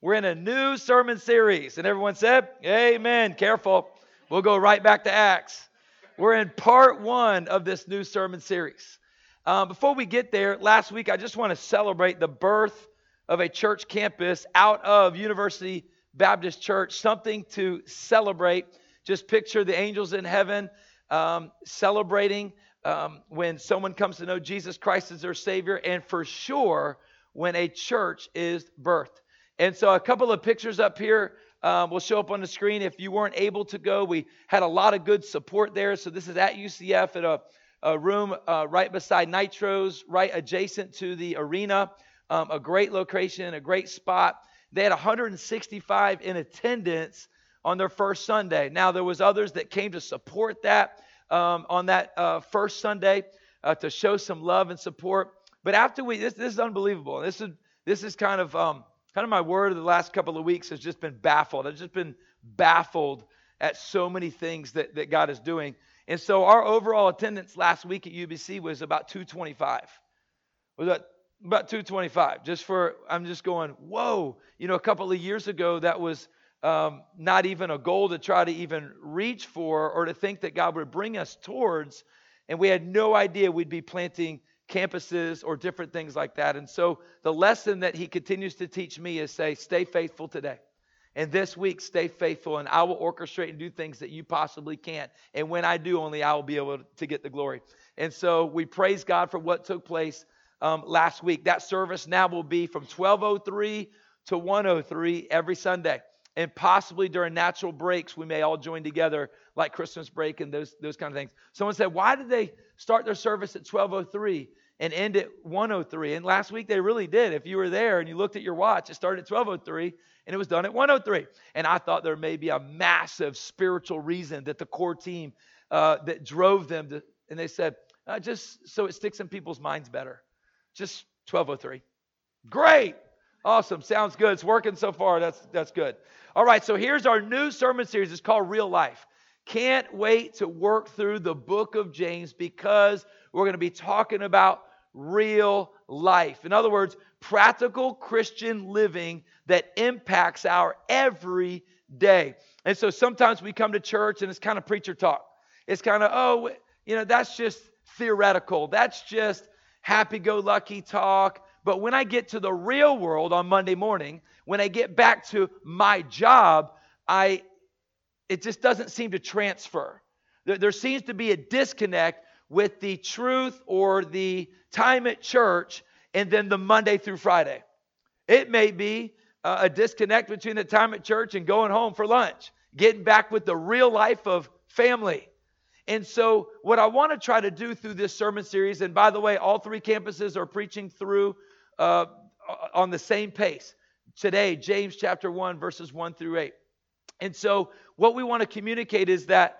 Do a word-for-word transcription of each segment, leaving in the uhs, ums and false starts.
We're in a new sermon series. And everyone said, amen. Careful. We'll go right back to Acts. We're in part one of this new sermon series. Um, before we get there, last week I just want to celebrate the birth of a church campus out of University Baptist Church. Something to celebrate. Just picture the angels in heaven um, celebrating um, when someone comes to know Jesus Christ as their Savior, and for sure when a church is birthed. And so a couple of pictures up here um, will show up on the screen. If you weren't able to go, we had a lot of good support there. So this is at U C F at a, a room uh, right beside Nitro's, right adjacent to the arena. Um, a great location, a great spot. They had one hundred sixty-five in attendance on their first Sunday. Now, there was others that came to support that um, on that uh, first Sunday uh, to show some love and support. But after we, this, this is unbelievable. This is this is kind of um, kind of my word of the last couple of weeks has just been baffled. I've just been baffled at so many things that, that God is doing. And so our overall attendance last week at U B C was about two twenty-five. Was that about two twenty-five? Just for, I'm just going, whoa. You know, a couple of years ago, that was um, not even a goal to try to even reach for or to think that God would bring us towards. And we had no idea we'd be planting campuses or different things like that. And so the lesson that he continues to teach me is say, stay faithful today. And this week, stay faithful, and I will orchestrate and do things that you possibly can't. And when I do, only I will be able to get the glory. And so we praise God for what took place um, last week. That service now will be from twelve oh three to one oh three every Sunday. And possibly during natural breaks, we may all join together like Christmas break and those, those kind of things. Someone said, why did they start their service at twelve oh three and end at one oh three? And last week they really did. If you were there and you looked at your watch, it started at twelve oh three and it was done at one oh three. And I thought there may be a massive spiritual reason that the core team uh, that drove them to, and they said, uh, just so it sticks in people's minds better. Just twelve oh three. Great. Awesome. Sounds good. It's working so far. That's that's good. All right, so here's our new sermon series. It's called Real Life. Can't wait to work through the book of James because we're going to be talking about real life. In other words, practical Christian living that impacts our every day. And so sometimes we come to church and it's kind of preacher talk. It's kind of, oh, you know, that's just theoretical. That's just happy-go-lucky talk. But when I get to the real world on Monday morning, when I get back to my job, I it just doesn't seem to transfer. There, there seems to be a disconnect with the truth or the time at church and then the Monday through Friday. It may be uh, a disconnect between the time at church and going home for lunch, getting back with the real life of family. And so what I want to try to do through this sermon series, and by the way, all three campuses are preaching through uh, on the same pace. Today, James chapter one, verses one through eight. And so what we want to communicate is that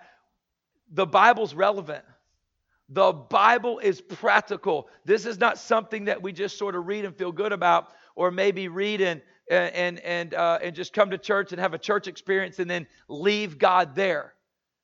the Bible's relevant. The Bible is practical. This is not something that we just sort of read and feel good about, or maybe read and and and uh, and just come to church and have a church experience and then leave God there.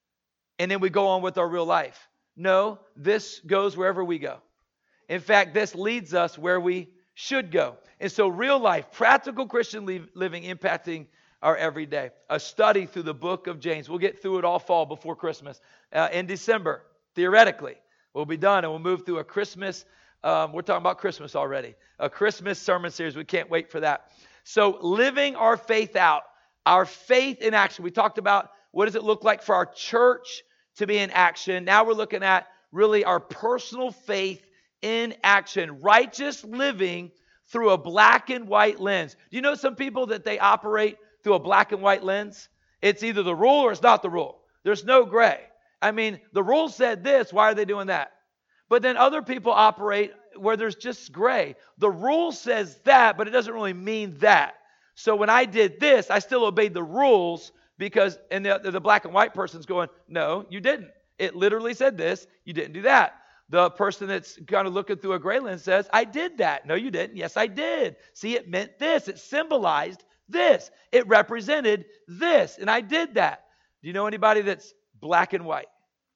And then we go on with our real life. No, this goes wherever we go. In fact, this leads us where we should go. And so real life, practical Christian living impacting our everyday. A study through the book of James. We'll get through it all fall before Christmas. Uh, in December, theoretically, we'll be done and we'll move through a Christmas. Um, we're talking about Christmas already. A Christmas sermon series. We can't wait for that. So living our faith out. Our faith in action. We talked about what does it look like for our church to be in action. Now we're looking at really our personal faith in action. Righteous living through a black and white lens. Do you know some people that they operate through a black and white lens? It's either the rule or it's not the rule. There's no gray. I mean, the rule said this. Why are they doing that? But then other people operate where there's just gray. The rule says that, but it doesn't really mean that. So when I did this, I still obeyed the rules. Because, and the, the black and white person's going, no, you didn't. It literally said this. You didn't do that. The person that's kind of looking through a gray lens says, I did that. No, you didn't. Yes, I did. See, it meant this. It symbolized this. It represented this. And I did that. Do you know anybody that's black and white?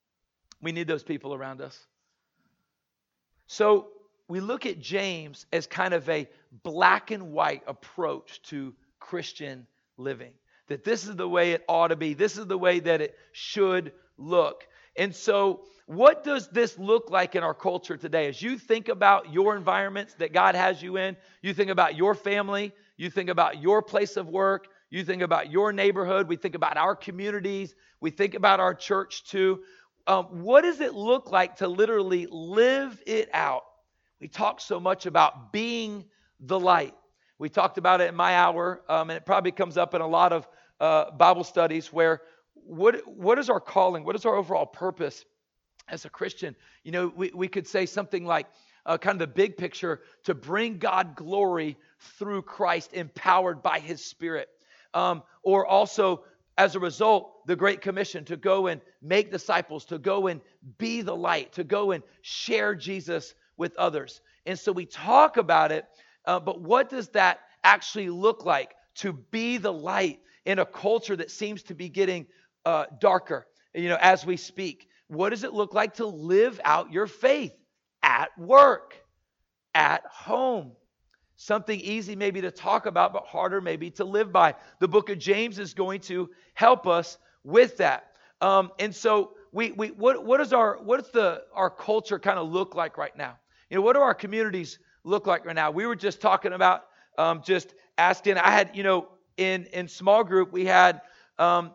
We need those people around us. So we look at James as kind of a black and white approach to Christian living. That this is the way it ought to be. This is the way that it should look. And so what does this look like in our culture today? As you think about your environments that God has you in, you think about your family, you think about your place of work, you think about your neighborhood, we think about our communities, we think about our church too. Um, what does it look like to literally live it out? We talk so much about being the light. We talked about it in my hour, um, and it probably comes up in a lot of uh, Bible studies where what what is our calling? What is our overall purpose as a Christian? You know, we, we could say something like uh, kind of the big picture, to bring God glory through Christ, empowered by his Spirit. Um, or also, as a result, the Great Commission to go and make disciples, to go and be the light, to go and share Jesus with others. And so we talk about it, uh, but what does that actually look like to be the light in a culture that seems to be getting uh, darker, you know, as we speak? What does it look like to live out your faith at work, at home? Something easy maybe to talk about, but harder maybe to live by. The book of James is going to help us with that. Um, and so we we what what is our what does the our culture kind of look like right now? You know, what do our communities look like right now? We were just talking about um, just asking. I had, you know, in in small group we had um,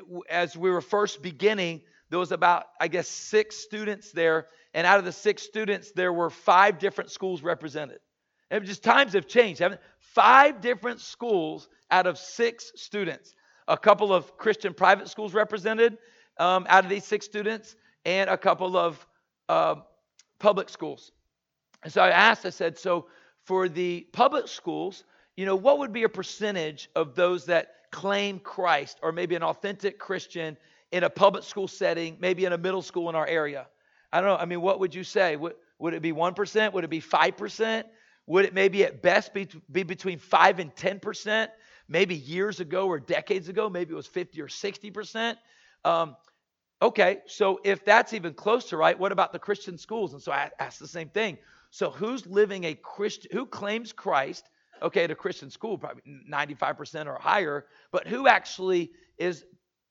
as we were first beginning, there was about, I guess, six students there, and out of the six students, there were five different schools represented. And just times have changed, haven't they? Five different schools out of six students. A couple of Christian private schools represented um, out of these six students, and a couple of uh, public schools. And so I asked, I said, so for the public schools, you know, what would be a percentage of those that claim Christ, or maybe an authentic Christian in a public school setting, maybe in a middle school in our area? I don't know. I mean, what would you say? Would, would it be one percent? Would it be five percent? Would it maybe at best be, be between five and ten percent? Maybe years ago or decades ago, maybe it was fifty or sixty percent. Um, okay, so if that's even close to right, what about the Christian schools? And so I asked the same thing. So who's living a Christian, who claims Christ, okay, at a Christian school, probably ninety-five percent or higher, but who actually is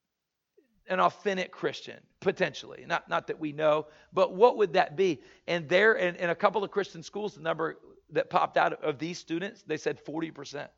an authentic Christian, potentially? Not, not that we know, but what would that be? And there, in, in a couple of Christian schools, the number that popped out of these students, they said forty percent.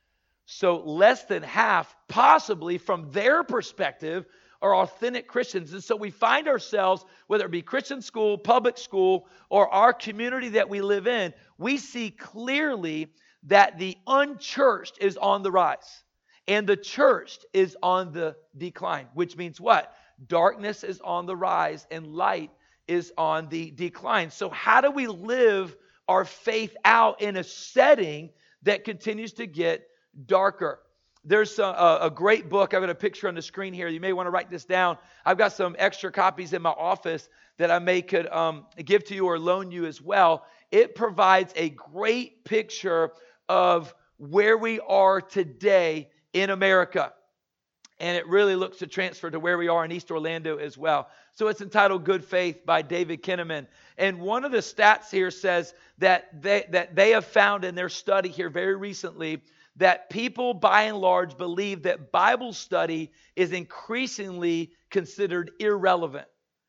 So less than half, possibly from their perspective, are authentic Christians. And so we find ourselves, whether it be Christian school, public school, or our community that we live in, we see clearly that the unchurched is on the rise and the churched is on the decline, which means what? Darkness is on the rise and light is on the decline. So how do we live our faith out in a setting that continues to get darker? There's a, a great book. I've got a picture on the screen here. You may want to write this down. I've got some extra copies in my office that I may could um, give to you or loan you as well. It provides a great picture of where we are today in America. And it really looks to transfer to where we are in East Orlando as well. So it's entitled Good Faith by David Kinnaman. And one of the stats here says that they, that they have found in their study here very recently that people by and large believe that Bible study is increasingly considered irrelevant.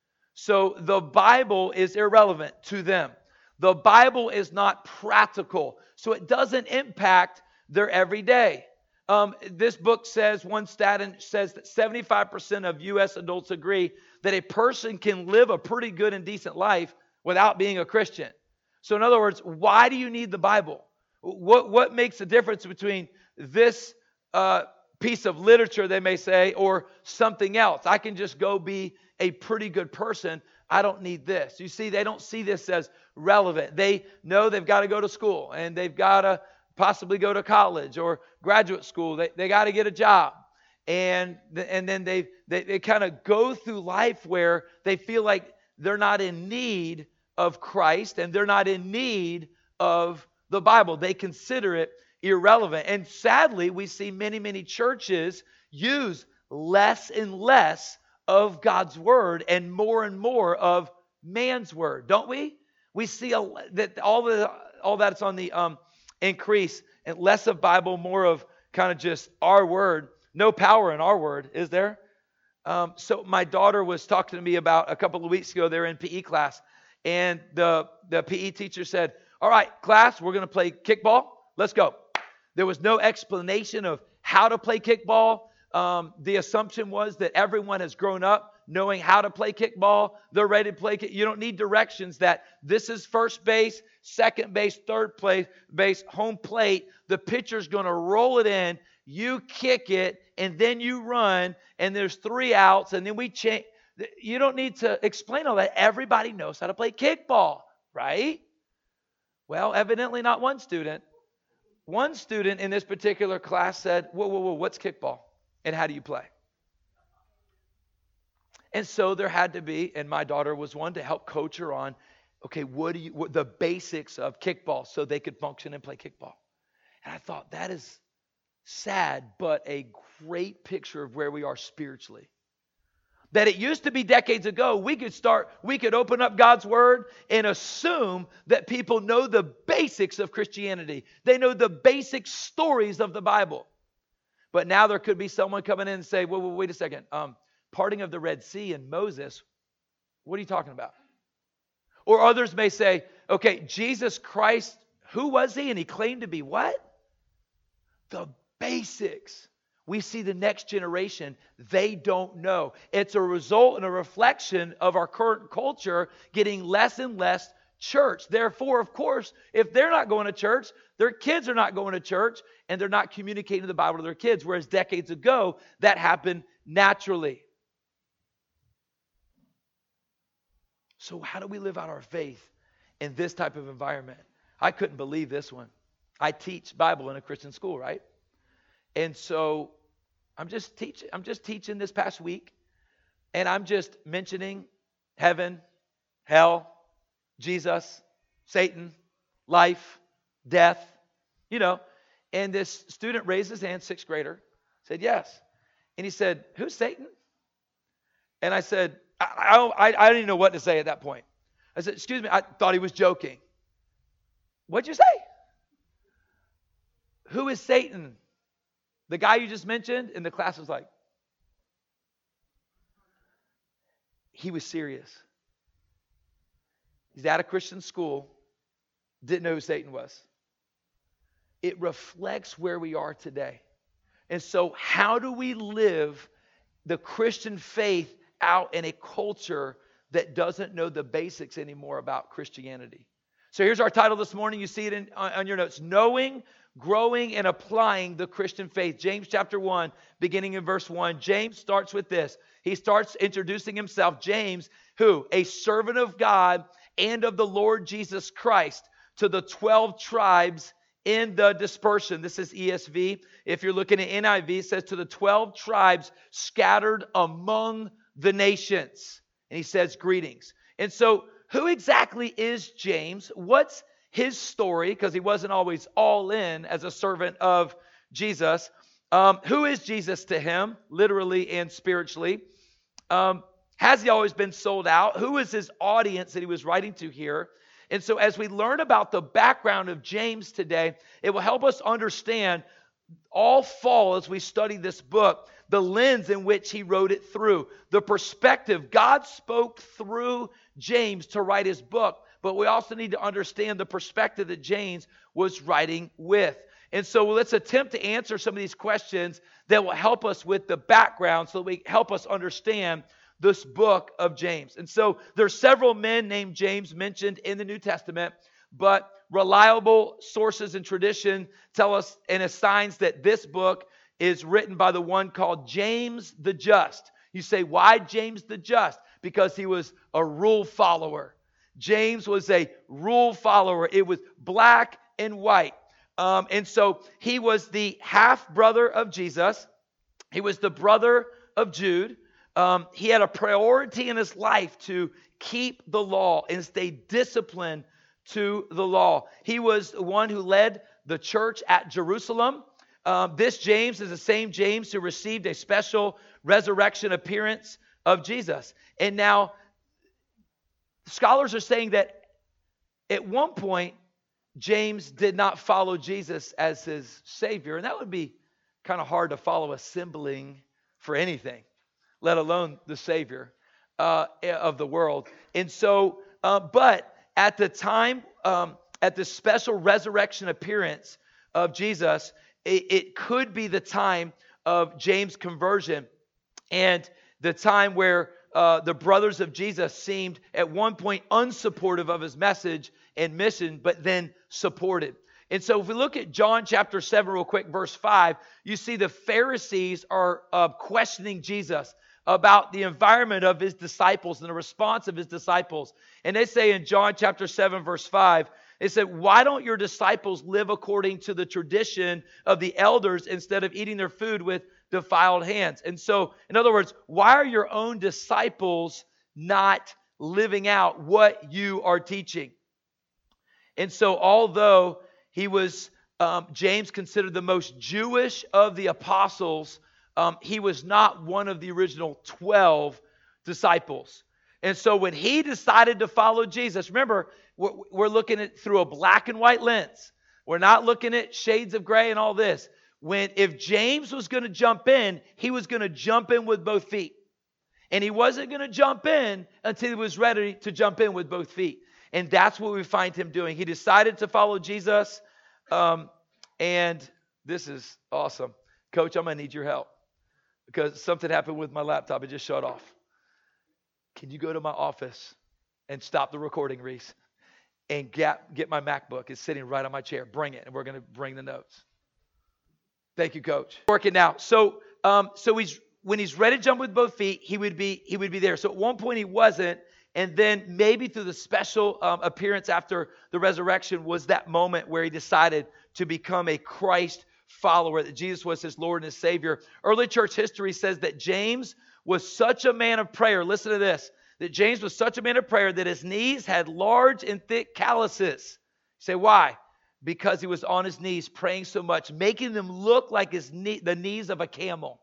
So the Bible is irrelevant to them. The Bible is not practical, so it doesn't impact their everyday. Um, this book says, one stat says that seventy-five percent of U S adults agree that a person can live a pretty good and decent life without being a Christian. So in other words, why do you need the Bible? What, what makes the difference between this uh, piece of literature, they may say, or something else? I can just go be a pretty good person. I don't need this. You see, they don't see this as relevant. They know they've got to go to school and they've got to possibly go to college or graduate school. They they got to get a job. And, and then they, they, they kind of go through life where they feel like they're not in need of Christ and they're not in need of the Bible. They consider it irrelevant. And sadly, we see many, many churches use less and less of God's word and more and more of man's word, don't we? We see a, that all the all that's on the um, increase, and less of Bible, more of kind of just our word. No power in our word, is there? Um, so my daughter was talking to me about a couple of weeks ago. They're in P E class, and the, the P E teacher said, all right, class, we're going to play kickball. Let's go. There was no explanation of how to play kickball. Um, the assumption was that everyone has grown up knowing how to play kickball. They're ready to play kick. You don't need directions that this is first base, second base, third place, base, home plate. The pitcher's going to roll it in. You kick it, and then you run, and there's three outs, and then we change. You don't need to explain all that. Everybody knows how to play kickball, right? Well, evidently not one student. One student in this particular class said, whoa, whoa, whoa, what's kickball? And how do you play? And so there had to be, and my daughter was one to help coach her on, okay, what do you, what, the basics of kickball so they could function and play kickball. And I thought that is sad, but a great picture of where we are spiritually. That it used to be decades ago, we could start, we could open up God's word and assume that people know the basics of Christianity. They know the basic stories of the Bible. But now there could be someone coming in and say, well, well wait a second, um, parting of the Red Sea and Moses, what are you talking about? Or others may say, okay, Jesus Christ, who was he? And he claimed to be what? The basics. We see the next generation, they don't know. It's a result and a reflection of our current culture getting less and less church. Therefore, of course, if they're not going to church, their kids are not going to church, and they're not communicating the Bible to their kids, whereas decades ago, that happened naturally. So how do we live out our faith in this type of environment? I couldn't believe this one. I teach Bible in a Christian school, right? And so I'm just teaching, I'm just teaching this past week, and I'm just mentioning heaven, hell, Jesus, Satan, life, death, you know. And this student raised his hand, sixth grader, said yes. And he said, who's Satan? And I said, I, I, I didn't even know what to say at that point. I said, excuse me, I thought he was joking. What'd you say? Who is Satan? The guy you just mentioned? And the class was like, he was serious. He's at a Christian school, didn't know who Satan was. It reflects where we are today. And so how do we live the Christian faith out in a culture that doesn't know the basics anymore about Christianity? So here's our title this morning. You see it in, on, on your notes. Knowing, growing, and applying the Christian faith. James chapter one, beginning in verse one. James starts with this. He starts introducing himself. James, who? A servant of God and of the Lord Jesus Christ, to the twelve tribes in the dispersion. This is E S V. If you're looking at N I V, it says to the twelve tribes scattered among the nations. And he says greetings. And so who exactly is James? What's his story? Because he wasn't always all in as a servant of Jesus. Um, who is Jesus to him, literally and spiritually? Um, has he always been sold out? Who is his audience that he was writing to here? And so as we learn about the background of James today, it will help us understand all fall as we study this book, the lens in which he wrote it through, the perspective. God spoke through James to write his book, but we also need to understand the perspective that James was writing with. And so let's attempt to answer some of these questions that will help us with the background so that we help us understand this book of James. And so there's several men named James mentioned in the New Testament, but reliable sources and tradition tell us and assigns that this book is written by the one called James the Just. You say, why James the Just? Because he was a rule follower. James was a rule follower. It was black and white. Um, and so he was the half-brother of Jesus. He was the brother of Jude. Um, he had a priority in his life to keep the law and stay disciplined to the law. He was the one who led the church at Jerusalem. Um, this James is the same James who received a special resurrection appearance of Jesus. And now, scholars are saying that at one point, James did not follow Jesus as his Savior. And that would be kind of hard to follow a sibling for anything, let alone the Savior uh, of the world. And so, uh, but at the time, um, at the special resurrection appearance of Jesus, it, it could be the time of James' conversion and the time where uh, the brothers of Jesus seemed at one point unsupportive of his message and mission, but then supported. And so if we look at John chapter seven real quick, verse five, you see the Pharisees are uh, questioning Jesus about the environment of his disciples and the response of his disciples. And they say in John chapter seven, verse five, they said, why don't your disciples live according to the tradition of the elders instead of eating their food with defiled hands? And so, in other words, why are your own disciples not living out what you are teaching? And so, although he was, um, James considered the most Jewish of the apostles, um, he was not one of the original twelve disciples. And so when he decided to follow Jesus, remember, we're, we're looking at through a black and white lens. We're not looking at shades of gray and all this. When if James was going to jump in, he was going to jump in with both feet. And he wasn't going to jump in until he was ready to jump in with both feet. And that's what we find him doing. He decided to follow Jesus. Um, and this is awesome. Coach, I'm going to need your help because something happened with my laptop. It just shut off. Can you go to my office and stop the recording, Reese, and get, get my MacBook? It's sitting right on my chair. Bring it, and we're going to bring the notes. Thank you, Coach. Working now. So, um, so he's when he's ready to jump with both feet, he would be he would be there. So at one point he wasn't, and then maybe through the special um, appearance after the resurrection was that moment where he decided to become a Christ follower, that Jesus was his Lord and his Savior. Early church history says that James was such a man of prayer. Listen to this. That James was such a man of prayer that his knees had large and thick calluses. You say, why? Because he was on his knees praying so much, making them look like his knee, the knees of a camel.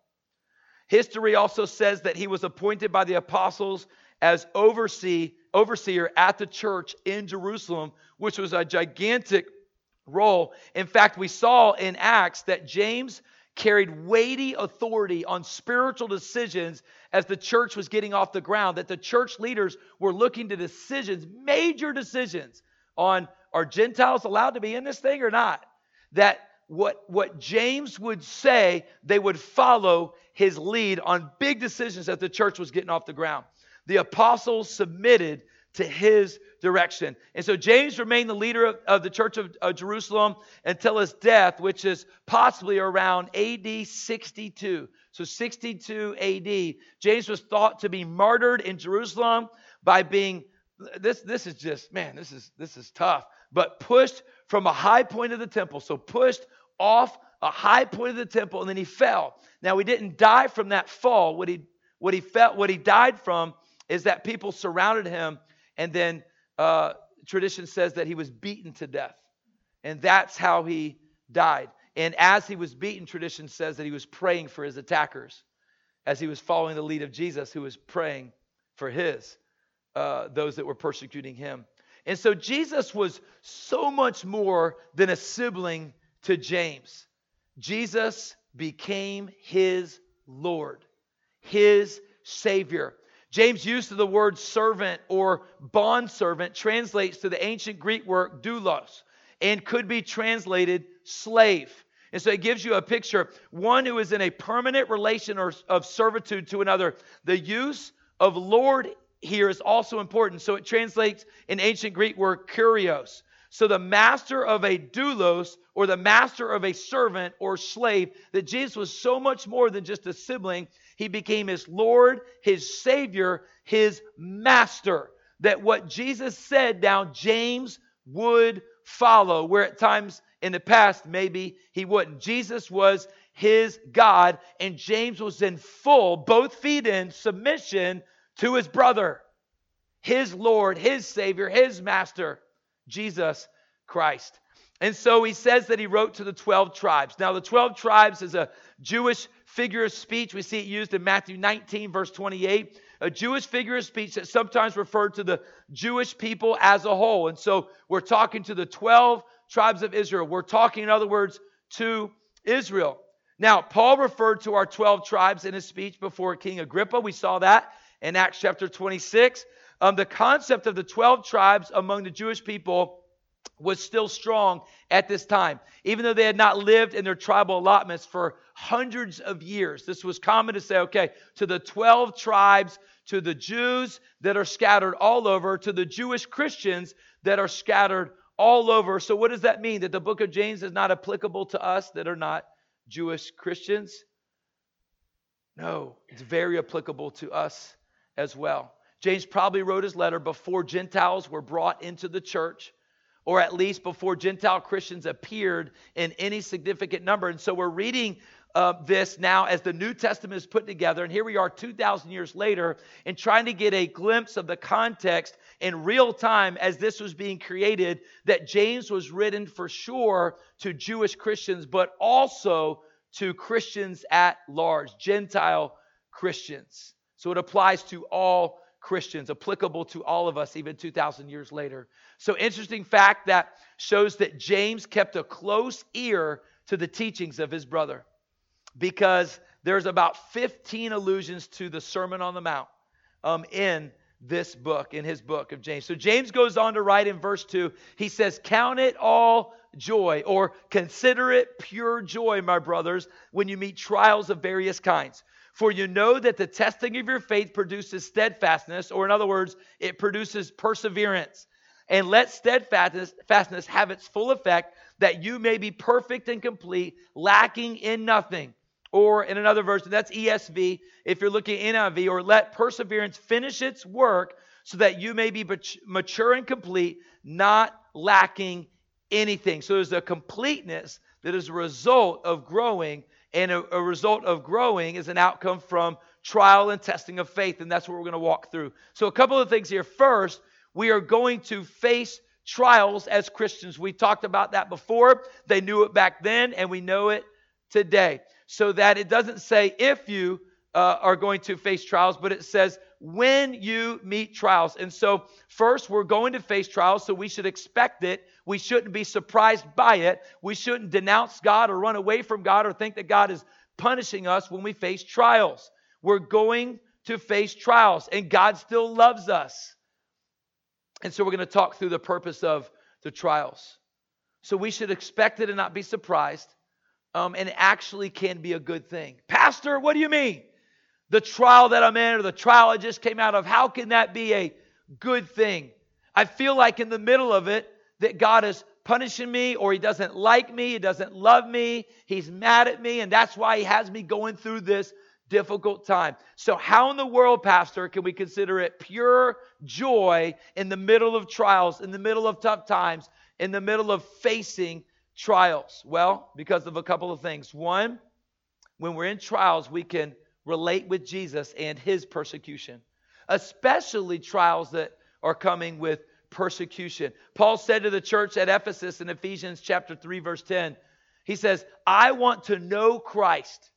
History also says that he was appointed by the apostles as oversee, overseer at the church in Jerusalem, which was a gigantic role. In fact, we saw in Acts that James carried weighty authority on spiritual decisions as the church was getting off the ground, that the church leaders were looking to decisions, major decisions on, are Gentiles allowed to be in this thing or not? That what, what James would say, they would follow his lead on big decisions as the church was getting off the ground. The apostles submitted to his direction. And so James remained the leader of, of the church of, of Jerusalem until his death, which is possibly around A D sixty-two. So sixty-two A D. James was thought to be martyred in Jerusalem by being, this, this is just, man, this is, this is tough, but pushed from a high point of the temple. So pushed off a high point of the temple, and then he fell. Now, he didn't die from that fall. What he, what he felt, what he died from is that people surrounded him, and then uh, tradition says that he was beaten to death. And that's how he died. And as he was beaten, tradition says that he was praying for his attackers, as he was following the lead of Jesus, who was praying for his, uh, those that were persecuting him. And so Jesus was so much more than a sibling to James. Jesus became his Lord, his Savior. James' use of the word servant or bondservant translates to the ancient Greek word doulos and could be translated slave. And so it gives you a picture, one who is in a permanent relation or of servitude to another. The use of Lord here is also important. So it translates in ancient Greek word kurios. So the master of a doulos, or the master of a servant or slave, that Jesus was so much more than just a sibling. He became his Lord, his Savior, his master. That what Jesus said, now James would follow, where at times in the past maybe he wouldn't. Jesus was his God, and James was in full, both feet in, submission to his brother, his Lord, his Savior, his master, Jesus Christ. And so he says that he wrote to the twelve tribes. Now the twelve tribes is a Jewish figure of speech. We see it used in Matthew nineteen, verse twenty-eight. A Jewish figure of speech that sometimes referred to the Jewish people as a whole. And so we're talking to the twelve tribes of Israel. We're talking, in other words, to Israel. Now, Paul referred to our twelve tribes in his speech before King Agrippa. We saw that in Acts chapter twenty-six. Um, the concept of the twelve tribes among the Jewish people was still strong at this time. Even though they had not lived in their tribal allotments for hundreds of years, this was common to say, okay, to the twelve tribes, to the Jews that are scattered all over, to the Jewish Christians that are scattered all over. So what does that mean? That the book of James is not applicable to us that are not Jewish Christians? No, it's very applicable to us as well. James probably wrote his letter before Gentiles were brought into the church, or at least before Gentile Christians appeared in any significant number. And so we're reading uh, this now as the New Testament is put together. And here we are two thousand years later and trying to get a glimpse of the context in real time as this was being created, that James was written for sure to Jewish Christians, but also to Christians at large, Gentile Christians. So it applies to all Christians, applicable to all of us even two thousand years later. So interesting fact that shows that James kept a close ear to the teachings of his brother, because there's about fifteen allusions to the Sermon on the Mount um, in this book, in his book of James. So James goes on to write in verse two, he says, "Count it all joy," or "consider it pure joy, my brothers, when you meet trials of various kinds. For you know that the testing of your faith produces steadfastness," or in other words, it produces perseverance. "And let steadfastness fastness have its full effect, that you may be perfect and complete, lacking in nothing." Or in another version, that's E S V, if you're looking at N I V, or "let perseverance finish its work, so that you may be mature and complete, not lacking anything." So there's a completeness that is a result of growing, and a, a result of growing is an outcome from trial and testing of faith, and that's what we're going to walk through. So a couple of things here. First, we are going to face trials as Christians. We talked about that before. They knew it back then, and we know it today. So that it doesn't say if you uh, are going to face trials, but it says when you meet trials. And so first, we're going to face trials, so we should expect it. We shouldn't be surprised by it. We shouldn't denounce God or run away from God or think that God is punishing us when we face trials. We're going to face trials, and God still loves us. And so we're going to talk through the purpose of the trials. So we should expect it and not be surprised. Um, and it actually can be a good thing. "Pastor, what do you mean? The trial that I'm in, or the trial I just came out of, how can that be a good thing? I feel like in the middle of it that God is punishing me, or He doesn't like me, He doesn't love me, He's mad at me, and that's why He has me going through this difficult time." So how in the world, Pastor, can we consider it pure joy in the middle of trials, in the middle of tough times, in the middle of facing trials? Well, because of a couple of things. One, when we're in trials, we can relate with Jesus and His persecution, especially trials that are coming with persecution. Paul said to the church at Ephesus in Ephesians chapter three, verse ten, he says, "I want to know Christ.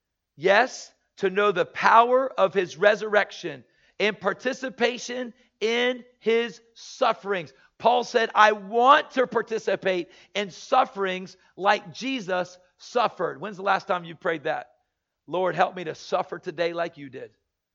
Yes, to know the power of His resurrection and participation in His sufferings." Paul said, I want to participate in sufferings like Jesus suffered. When's the last time you prayed that? Lord, help me to suffer today like you did.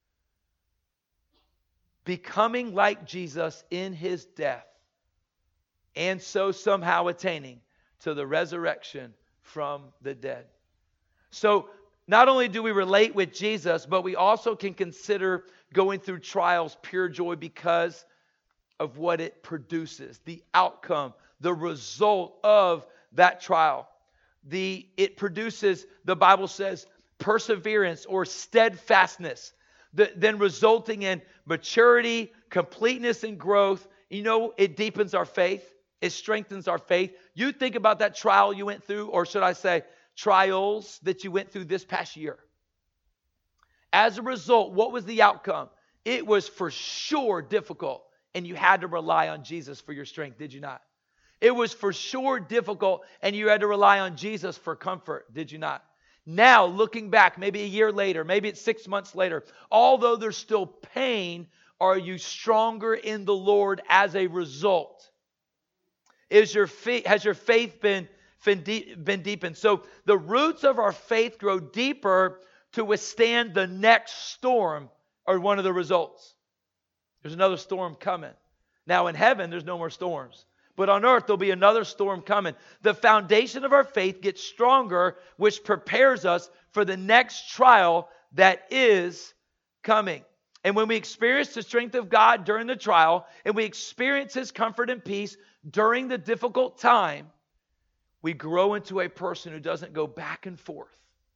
Becoming like Jesus in His death, and so somehow attaining to the resurrection from the dead. So not only do we relate with Jesus, but we also can consider going through trials pure joy because of what it produces, the outcome, the result of that trial. The it produces, the Bible says, perseverance or steadfastness, the, then resulting in maturity, completeness, and growth. You know, it deepens our faith. It strengthens our faith. You think about that trial you went through, or should I say trials that you went through this past year. As a result, what was the outcome? It was for sure difficult. And you had to rely on Jesus for your strength, did you not? It was for sure difficult, and you had to rely on Jesus for comfort, did you not? Now, looking back, maybe a year later, maybe it's six months later, although there's still pain, are you stronger in the Lord as a result? Is your faith, has your faith been been, deep, been deepened. So the roots of our faith grow deeper to withstand the next storm, are one of the results. There's another storm coming. Now in heaven, there's no more storms. But on earth, there'll be another storm coming. The foundation of our faith gets stronger, which prepares us for the next trial that is coming. And when we experience the strength of God during the trial, and we experience His comfort and peace during the difficult time, we grow into a person who doesn't go back and forth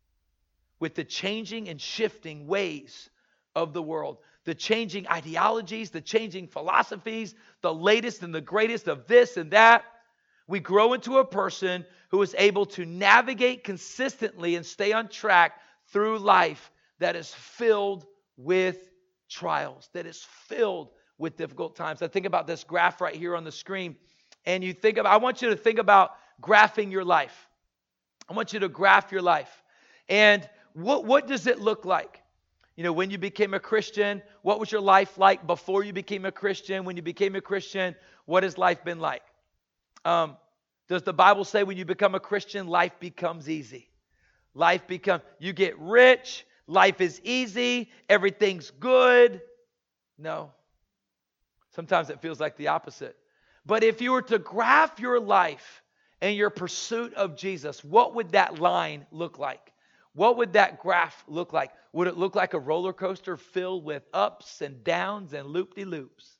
with the changing and shifting ways of the world. The changing ideologies, the changing philosophies, the latest and the greatest of this and that. We grow into a person who is able to navigate consistently and stay on track through life that is filled with trials, that is filled with difficult times. I think about this graph right here on the screen, and you think about, I want you to think about graphing your life. I want you to graph your life. And what, what does it look like? You know, when you became a Christian, what was your life like before you became a Christian? When you became a Christian, what has life been like? Um, does the Bible say when you become a Christian, life becomes easy? Life becomes, you get rich, life is easy, everything's good. No. Sometimes it feels like the opposite. But if you were to graph your life and your pursuit of Jesus, what would that line look like? What would that graph look like? Would it look like a roller coaster filled with ups and downs and loop-de-loops?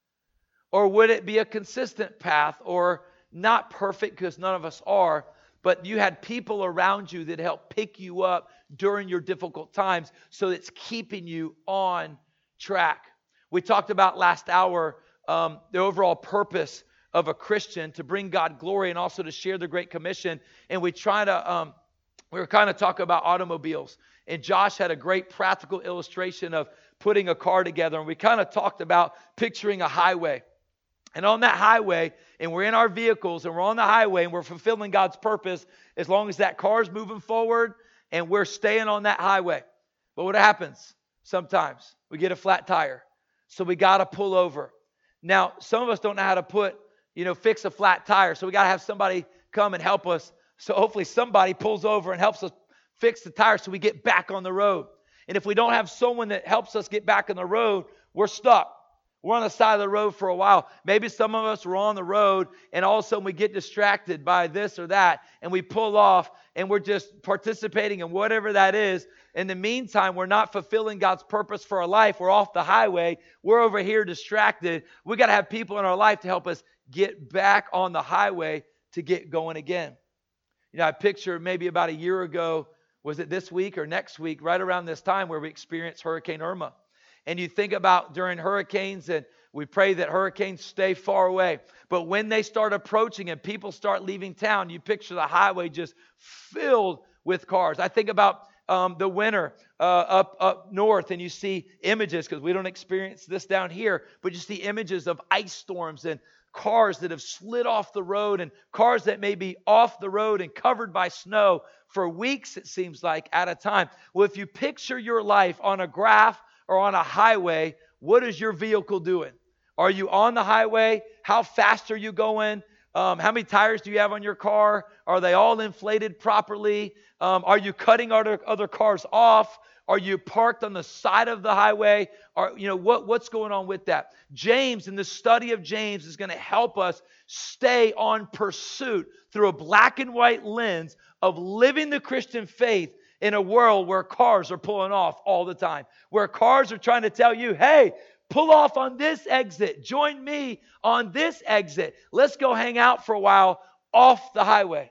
Or would it be a consistent path, or not perfect, because none of us are, but you had people around you that helped pick you up during your difficult times, so it's keeping you on track? We talked about last hour um, the overall purpose of a Christian, to bring God glory and also to share the Great Commission. And we try to... Um, We were kind of talking about automobiles, and Josh had a great practical illustration of putting a car together, and we kind of talked about picturing a highway. And on that highway, and we're in our vehicles, and we're on the highway, and we're fulfilling God's purpose as long as that car is moving forward and we're staying on that highway. But what happens? Sometimes we get a flat tire, so we got to pull over. Now, some of us don't know how to put, you know, fix a flat tire, so we got to have somebody come and help us. So hopefully somebody pulls over and helps us fix the tire so we get back on the road. And if we don't have someone that helps us get back on the road, we're stuck. We're on the side of the road for a while. Maybe some of us are on the road, and all of a sudden we get distracted by this or that, and we pull off, and we're just participating in whatever that is. In the meantime, we're not fulfilling God's purpose for our life. We're off the highway. We're over here distracted. We got to have people in our life to help us get back on the highway to get going again. You know, I picture maybe about a year ago, was it this week or next week, right around this time where we experienced Hurricane Irma. And you think about during hurricanes, and we pray that hurricanes stay far away. But when they start approaching and people start leaving town, you picture the highway just filled with cars. I think about um, the winter uh, up, up north, and you see images, because we don't experience this down here, but you see images of ice storms and cars that have slid off the road, and cars that may be off the road and covered by snow for weeks, it seems like, at a time. Well, if you picture your life on a graph or on a highway, what is your vehicle doing? Are you on the highway? How fast are you going? Um, how many tires do you have on your car? Are they all inflated properly? Um, are you cutting other, other cars off? Are you parked on the side of the highway? Or, you know, what, what's going on with that? James, in the study of James, is going to help us stay on pursuit through a black and white lens of living the Christian faith in a world where cars are pulling off all the time, where cars are trying to tell you, hey, pull off on this exit. Join me on this exit. Let's go hang out for a while off the highway.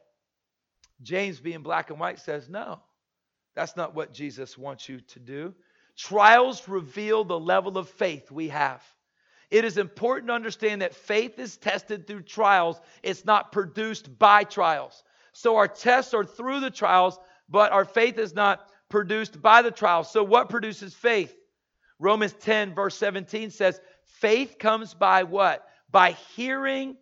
James, being black and white, says, no. That's not what Jesus wants you to do. Trials reveal the level of faith we have. It is important to understand that faith is tested through trials. It's not produced by trials. So our tests are through the trials, but our faith is not produced by the trials. So what produces faith? Romans ten, verse seventeen says, faith comes by what? By hearing,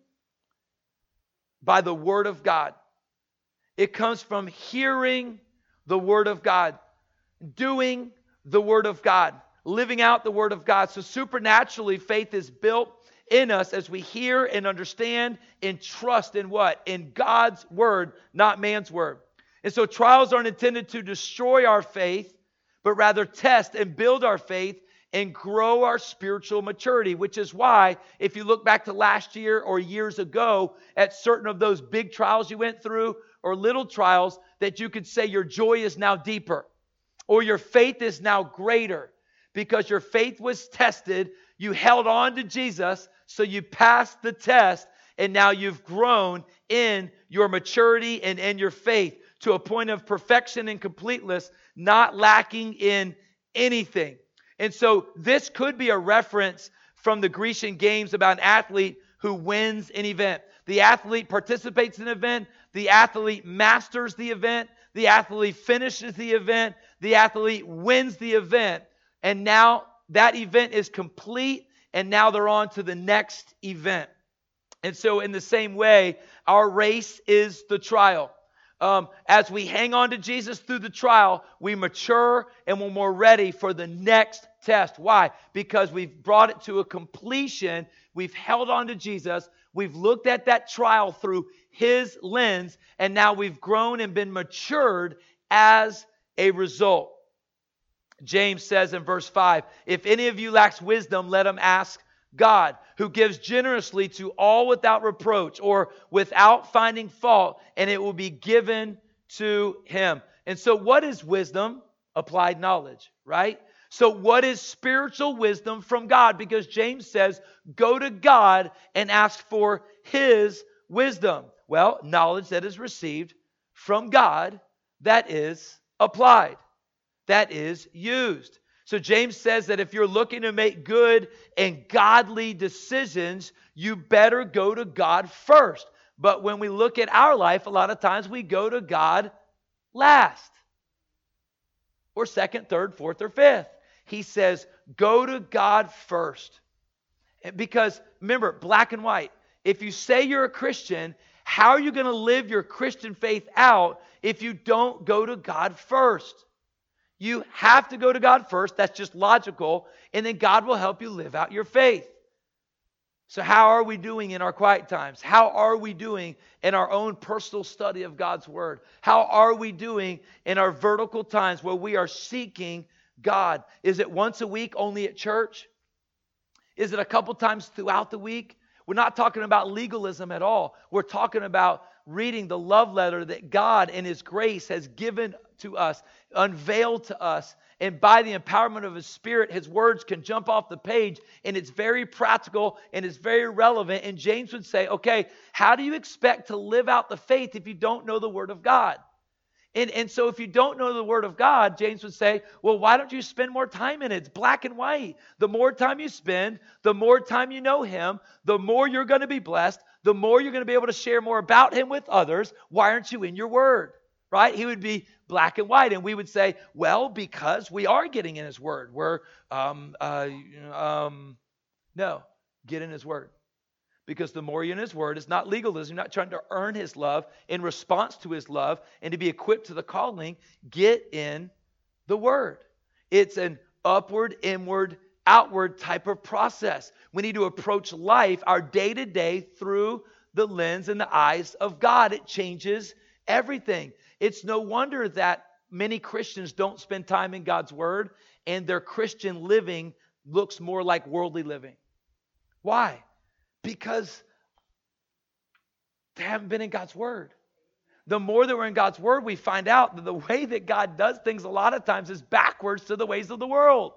by the word of God. It comes from hearing the word of God, doing the word of God, living out the word of God. So supernaturally, faith is built in us as we hear and understand and trust in what? In God's word, not man's word. And so trials aren't intended to destroy our faith, but rather test and build our faith and grow our spiritual maturity, which is why, if you look back to last year or years ago at certain of those big trials you went through or little trials, that you could say your joy is now deeper or your faith is now greater because your faith was tested. You held on to Jesus, so you passed the test, and now you've grown in your maturity and in your faith to a point of perfection and completeness, not lacking in anything. And so this could be a reference from the Grecian games about an athlete who wins an event. The athlete participates in an event. The athlete masters the event. The athlete finishes the event. The athlete wins the event. And now that event is complete, and now they're on to the next event. And so in the same way, our race is the trial. Um, as we hang on to Jesus through the trial, we mature and we're more ready for the next test. Why? Because we've brought it to a completion. We've held on to Jesus. We've looked at that trial through His lens, and now we've grown and been matured as a result. James says in verse five, if any of you lacks wisdom, let him ask God, who gives generously to all without reproach or without finding fault, and it will be given to him. And so what is wisdom? Applied knowledge, right? So what is spiritual wisdom from God? Because James says, go to God and ask for His wisdom. Well, knowledge that is received from God, that is applied, that is used. So James says that if you're looking to make good and godly decisions, you better go to God first. But when we look at our life, a lot of times we go to God last, or second, third, fourth, or fifth. He says, go to God first. Because remember, black and white, if you say you're a Christian, how are you going to live your Christian faith out if you don't go to God first? You have to go to God first. That's just logical. And then God will help you live out your faith. So how are we doing in our quiet times? How are we doing in our own personal study of God's Word? How are we doing in our vertical times where we are seeking God? Is it once a week only at church? Is it a couple times throughout the week? We're not talking about legalism at all. We're talking about reading the love letter that God in His grace has given to us, unveiled to us. And by the empowerment of His Spirit, His words can jump off the page, and it's very practical and it's very relevant. And James would say, okay, how do you expect to live out the faith if you don't know the Word of God? And, and so if you don't know the Word of God, James would say, well, why don't you spend more time in it? It's black and white. The more time you spend, the more time you know Him, the more you're going to be blessed, the more you're going to be able to share more about Him with others. Why aren't you in your Word? Right? He would be black and white. And we would say, well, because we are getting in His Word. We're, um, uh, um, no, get in His Word. Because the more you're in His Word, it's not legalism. You're not trying to earn His love in response to His love and to be equipped to the calling. Get in the Word. It's an upward, inward, outward type of process. We need to approach life, our day-to-day, through the lens and the eyes of God. It changes everything. It's no wonder that many Christians don't spend time in God's Word and their Christian living looks more like worldly living. Why? Because they haven't been in God's Word. The more that we're in God's Word, we find out that the way that God does things a lot of times is backwards to the ways of the world.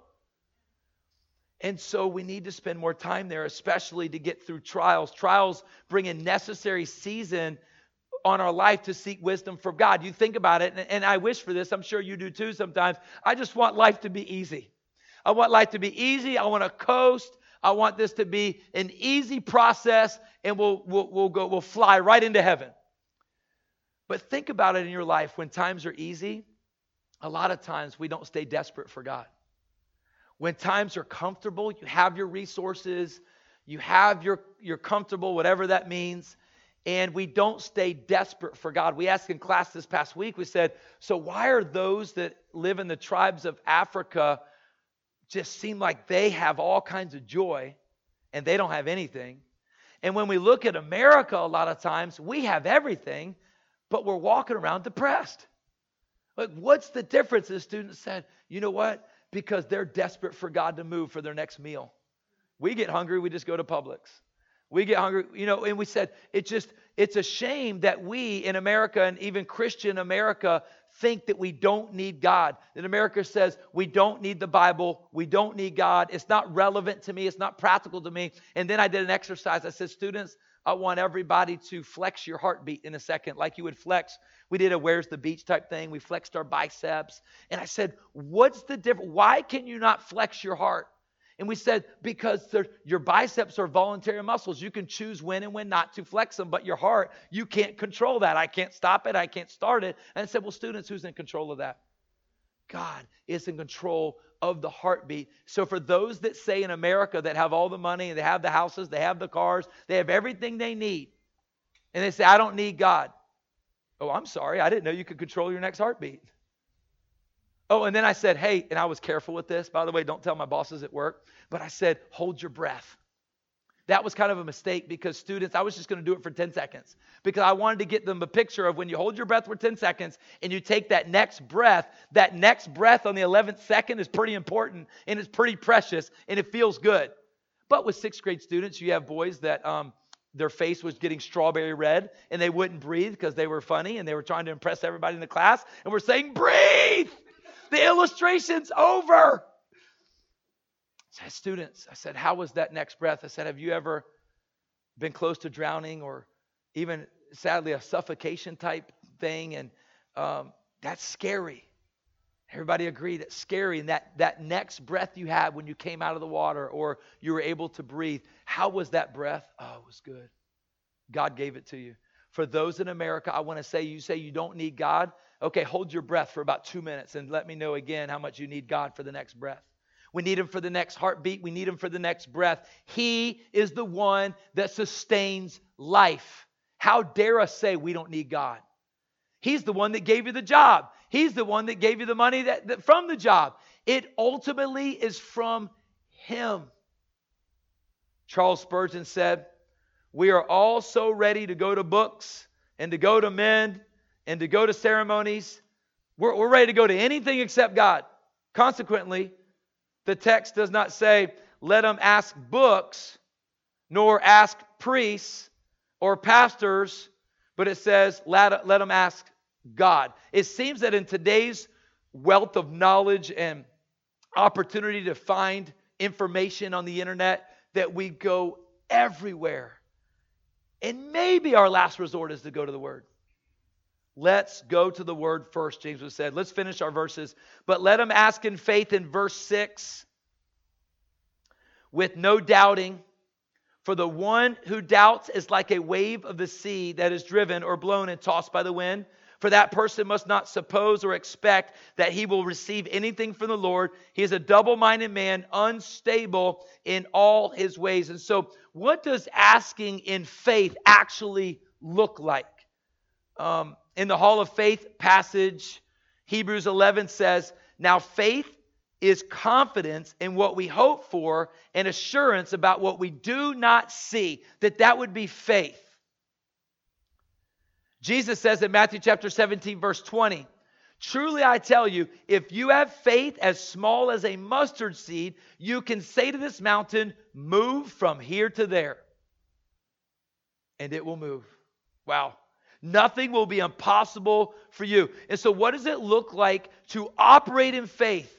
And so we need to spend more time there, especially to get through trials. Trials bring a necessary season on our life to seek wisdom from God. You think about it, and, and I wish for this. I'm sure you do too sometimes. I just want life to be easy. I want life to be easy. I want to coast. I want this to be an easy process, and we'll, we'll, we'll go, we'll fly right into heaven. But think about it in your life. When times are easy, a lot of times we don't stay desperate for God. When times are comfortable, you have your resources, you have your, you're comfortable, whatever that means, and we don't stay desperate for God. We asked in class this past week, we said, so why are those that live in the tribes of Africa just seem like they have all kinds of joy, and they don't have anything. And when we look at America, a lot of times we have everything, but we're walking around depressed. Like, what's the difference? The student said, you know what? Because they're desperate for God to move for their next meal. We get hungry, we just go to Publix. We get hungry, you know, and we said, it's just, it's a shame that we in America and even Christian America think that we don't need God. That America says we don't need the Bible, we don't need God. It's not relevant to me, it's not practical to me. And then I did an exercise. I said, students, I want everybody to flex your heartbeat in a second, like you would flex. We did a where's the beach type thing. We flexed our biceps. And I said, what's the difference? Why can you not flex your heart? And we said, because your biceps are voluntary muscles. You can choose when and when not to flex them, but your heart, you can't control that. I can't stop it. I can't start it. And I said, well, students, who's in control of that? God is in control of the heartbeat. So for those that say in America that have all the money, they have the houses, they have the cars, they have everything they need, and they say, I don't need God. Oh, I'm sorry. I didn't know you could control your next heartbeat. Oh, and then I said, hey, and I was careful with this. By the way, don't tell my bosses at work. But I said, hold your breath. That was kind of a mistake because students, I was just going to do it for ten seconds because I wanted to get them a picture of when you hold your breath for ten seconds and you take that next breath, that next breath on the eleventh second is pretty important and it's pretty precious and it feels good. But with sixth grade students, you have boys that um, their face was getting strawberry red and they wouldn't breathe because they were funny and they were trying to impress everybody in the class. And we're saying, breathe! The illustration's over. I said, students, I said, how was that next breath? I said, have you ever been close to drowning or even, sadly, a suffocation type thing? And um, that's scary. Everybody agreed it's scary. And that, that next breath you had when you came out of the water or you were able to breathe, how was that breath? Oh, it was good. God gave it to you. For those in America, I want to say, you say you don't need God. Okay, hold your breath for about two minutes and let me know again how much you need God for the next breath. We need him for the next heartbeat. We need him for the next breath. He is the one that sustains life. How dare us say we don't need God? He's the one that gave you the job. He's the one that gave you the money that, that from the job. It ultimately is from him. Charles Spurgeon said, we are all so ready to go to books and to go to men and to go to ceremonies. We're, we're ready to go to anything except God. Consequently, the text does not say, let them ask books, nor ask priests or pastors, but it says, let, let them ask God. It seems that in today's wealth of knowledge and opportunity to find information on the internet, that we go everywhere. And maybe our last resort is to go to the Word. Let's go to the Word first, James was said. Let's finish our verses. But let them ask in faith in verse six, with no doubting. For the one who doubts is like a wave of the sea that is driven or blown and tossed by the wind. For that person must not suppose or expect that he will receive anything from the Lord. He is a double-minded man, unstable in all his ways. And so what does asking in faith actually look like? Um, in the Hall of Faith passage, Hebrews eleven says, now faith is confidence in what we hope for and assurance about what we do not see. That that would be faith. Jesus says in Matthew chapter seventeen, verse twenty, truly I tell you, if you have faith as small as a mustard seed, you can say to this mountain, move from here to there. And it will move. Wow. Nothing will be impossible for you. And so what does it look like to operate in faith?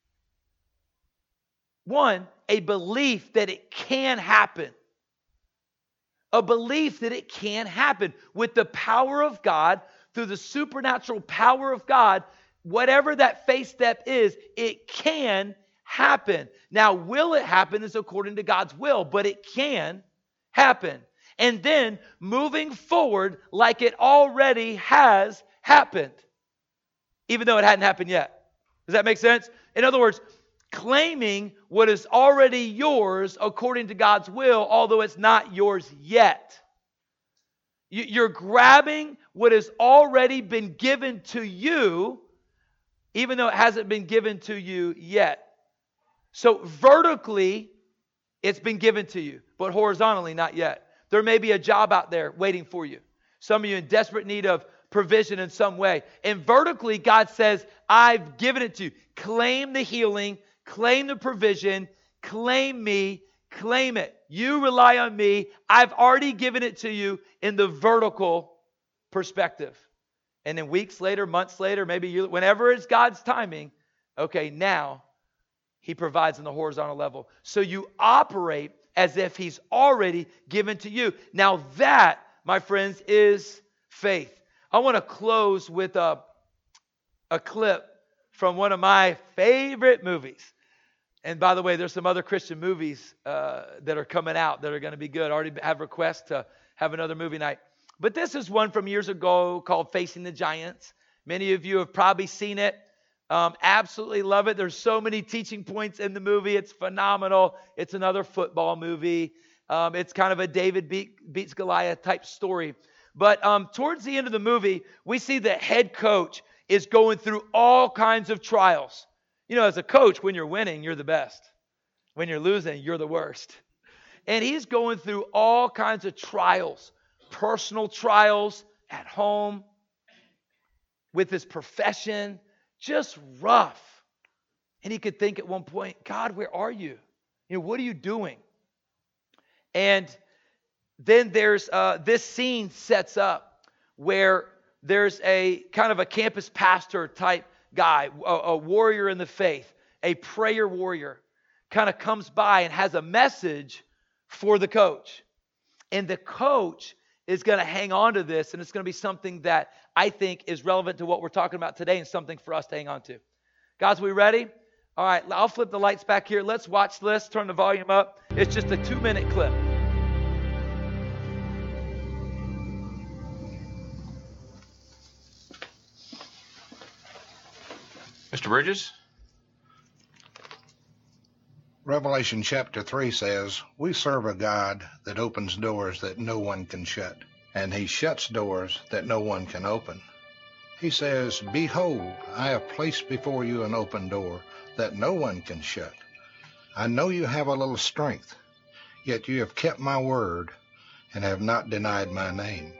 One, a belief that it can happen. A belief that it can happen. With the power of God, through the supernatural power of God, whatever that faith step is, it can happen. Now, will it happen is according to God's will, but it can happen. And then moving forward like it already has happened, even though it hadn't happened yet. Does that make sense? In other words, claiming what is already yours according to God's will, although it's not yours yet. You're grabbing what has already been given to you, even though it hasn't been given to you yet. So vertically, It's been given to you, but horizontally, not yet. There may be a job out there waiting for you. Some of you in desperate need of provision in some way. And vertically, God says, I've given it to you. Claim the healing, claim the provision, claim me, claim it. You rely on me. I've already given it to you in the vertical perspective. And then weeks later, months later, maybe you, whenever it's God's timing, okay, now he provides on the horizontal level. So you operate as if he's already given to you. Now that, my friends, is faith. I want to close with a, a clip from one of my favorite movies. And by the way, there's some other Christian movies uh, that are coming out that are going to be good. I already have requests to have another movie night. But this is one from years ago called Facing the Giants. Many of you have probably seen it. Um, absolutely love it. There's so many teaching points in the movie. It's phenomenal. It's another football movie. Um, it's kind of a David beat, beats Goliath type story. But um, towards the end of the movie, we see the head coach is going through all kinds of trials. You know, as a coach, when you're winning, you're the best. When you're losing, you're the worst. And he's going through all kinds of trials, personal trials at home, with his profession, just rough. And he could think at one point, God, where are you? You know, what are you doing? And then there's uh, this scene sets up where there's a kind of a campus pastor type guy, a, a warrior in the faith, a prayer warrior, kind of comes by and has a message for the coach. And the coach is going to hang on to this, and it's going to be something that I think is relevant to what we're talking about today and something for us to hang on to. Guys, we ready? All right, I'll flip the lights back here. Let's watch this. Turn the volume up. It's just a two-minute clip. Mister Bridges? Revelation chapter three says, we serve a God that opens doors that no one can shut, and he shuts doors that no one can open. He says, behold, I have placed before you an open door that no one can shut. I know you have a little strength, yet you have kept my word and have not denied my name.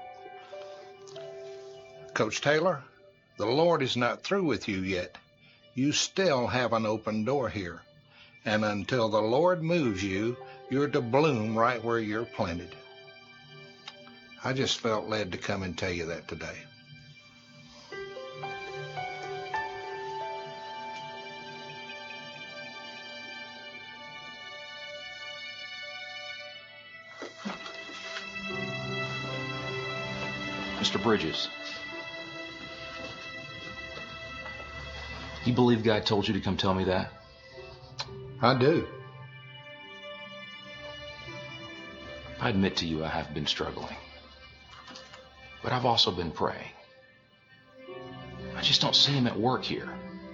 Coach Taylor, the Lord is not through with you yet. You still have an open door here. And until the Lord moves you, you're to bloom right where you're planted. I just felt led to come and tell you that today. Mister Bridges, you believe God told you to come tell me that? I do. I admit to you I have been struggling, but I've also been praying. I just don't see him at work here.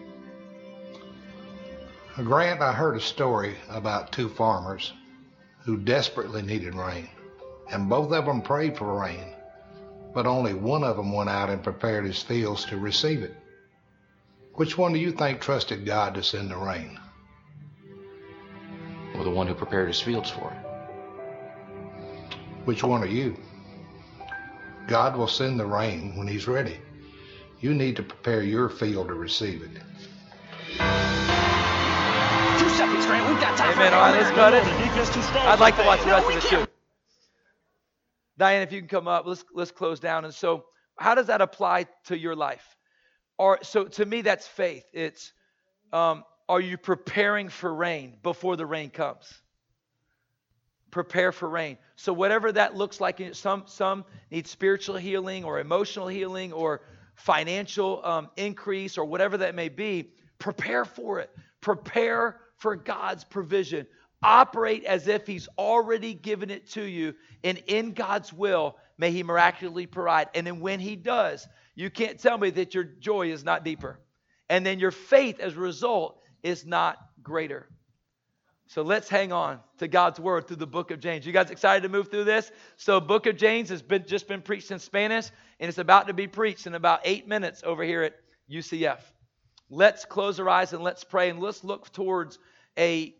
Grant, I heard a story about two farmers who desperately needed rain, and both of them prayed for rain, but only one of them went out and prepared his fields to receive it. Which one do you think trusted God to send the rain? Well, the one who prepared his fields for it. Which one are you? God will send the rain when he's ready. You need to prepare your field to receive it. Two seconds, Grant. We've got time. Amen. All right, let's cut it. I'd like to watch the rest of it too. Diane, if you can come up, let's let's close down. And so, how does that apply to your life? Or so to me, that's faith. It's um, are you preparing for rain before the rain comes? Prepare for rain. So whatever that looks like, some some need spiritual healing or emotional healing or financial um, increase or whatever that may be. Prepare for it. Prepare for God's provision. Operate as if he's already given it to you, and in God's will, may he miraculously provide. And then when he does, you can't tell me that your joy is not deeper. And then your faith as a result is not greater. So let's hang on to God's word through the book of James. You guys excited to move through this? So book of James has been just been preached in Spanish, and it's about to be preached in about eight minutes over here at U C F. Let's close our eyes and let's pray, and let's look towards a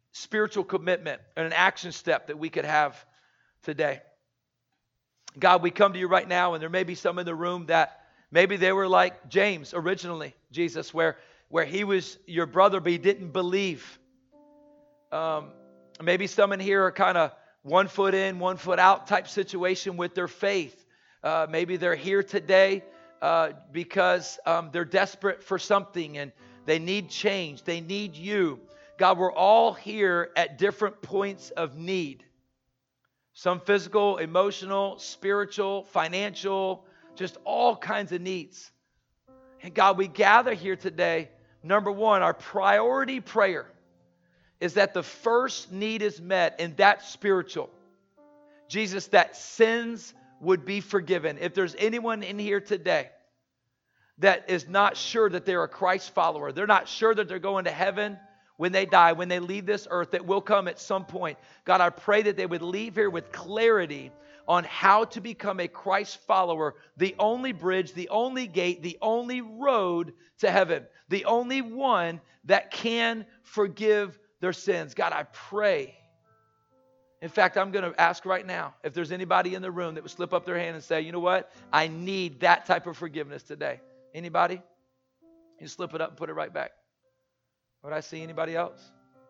spiritual commitment and an action step that we could have today. God, we come to you right now, and there may be some in the room that maybe they were like James originally, Jesus, where, where he was your brother, but he didn't believe. Um, maybe some in here are kind of one foot in, one foot out type situation with their faith. Uh, maybe they're here today uh, because um, they're desperate for something and they need change. They need you. God, we're all here at different points of need. Some physical, emotional, spiritual, financial, just all kinds of needs. And God, we gather here today. Number one, our priority prayer is that the first need is met, and that's spiritual. Jesus, that sins would be forgiven. If there's anyone in here today that is not sure that they're a Christ follower, they're not sure that they're going to heaven when they die, when they leave this earth, that will come at some point. God, I pray that they would leave here with clarity on how to become a Christ follower, the only bridge, the only gate, the only road to heaven, the only one that can forgive their sins. God, I pray. In fact, I'm going to ask right now if there's anybody in the room that would slip up their hand and say, you know what? I need that type of forgiveness today. Anybody? You slip it up and put it right back. Would I see anybody else?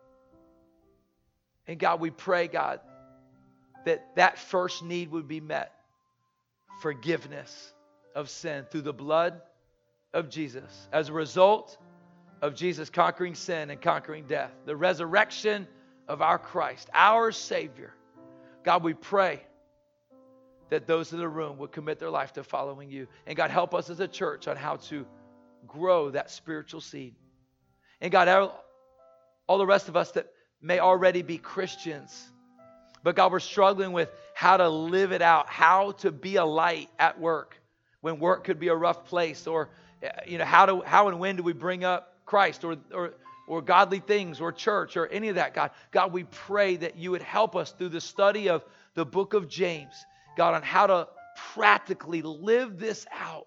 And God, we pray, God, that that first need would be met. Forgiveness of sin through the blood of Jesus. As a result of Jesus conquering sin and conquering death. The resurrection of our Christ, our Savior. God, we pray that those in the room would commit their life to following you. And God, help us as a church on how to grow that spiritual seed. And God, all the rest of us that may already be Christians, but God, we're struggling with how to live it out, how to be a light at work when work could be a rough place, or you know, how do how and when do we bring up Christ or or or godly things or church or any of that, God. God, we pray that you would help us through the study of the book of James, God, on how to practically live this out.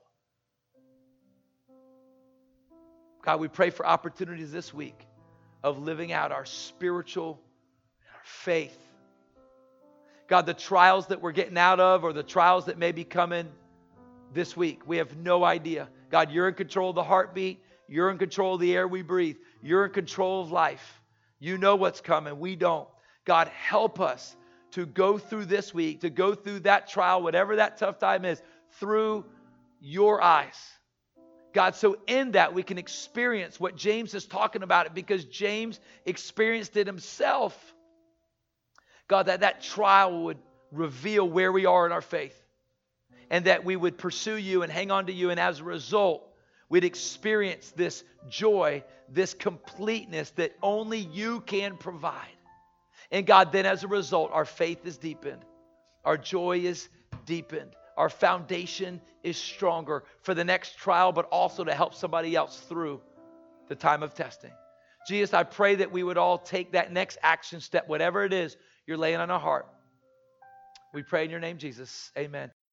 God, we pray for opportunities this week of living out our spiritual, our faith. God, the trials that we're getting out of or the trials that may be coming this week, we have no idea. God, you're in control of the heartbeat. You're in control of the air we breathe. You're in control of life. You know what's coming. We don't. God, help us to go through this week, to go through that trial, whatever that tough time is, through your eyes. God, so in that we can experience what James is talking about, because James experienced it himself. God, that that trial would reveal where we are in our faith, and that we would pursue you and hang on to you, and as a result, we'd experience this joy, this completeness that only you can provide. And God, then as a result, our faith is deepened. Our joy is deepened. Our foundation is stronger for the next trial, but also to help somebody else through the time of testing. Jesus, I pray that we would all take that next action step, whatever it is you're laying on our heart. We pray in your name, Jesus. Amen.